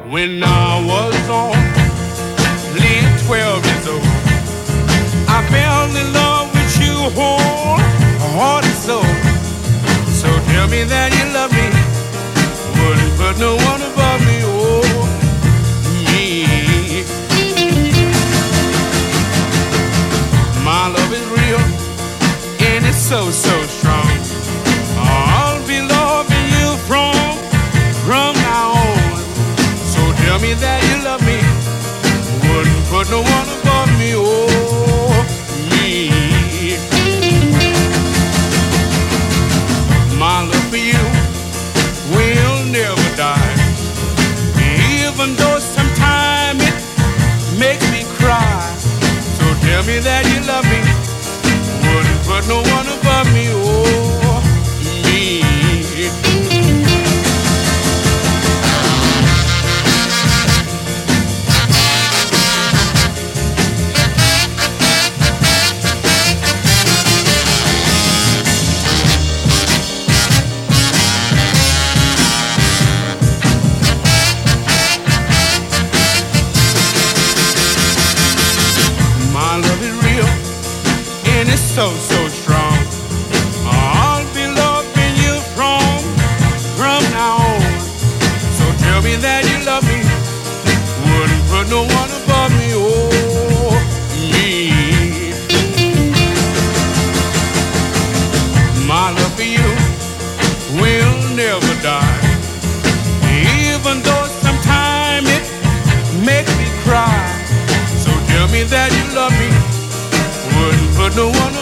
When I was only 12 years old, I fell in love with you whole heart and soul. So tell me that you love me, wouldn't put no one above me, oh, me. My love is real, and it's so, so strong. I'll be loving you from now on. So tell me that you love me, wouldn't put no one above me, oh, me. My love for you will never die, even though sometimes it makes me cry. So tell me that you love me, wouldn't put no one above me, oh, me. My love is real, and it's so, so strong. I'll be loving you from now on. So tell me that you love me, wouldn't put no one above me, oh, me. My love for you will never die, even though sometimes it makes me cry. So tell me that you love me, wouldn't put no one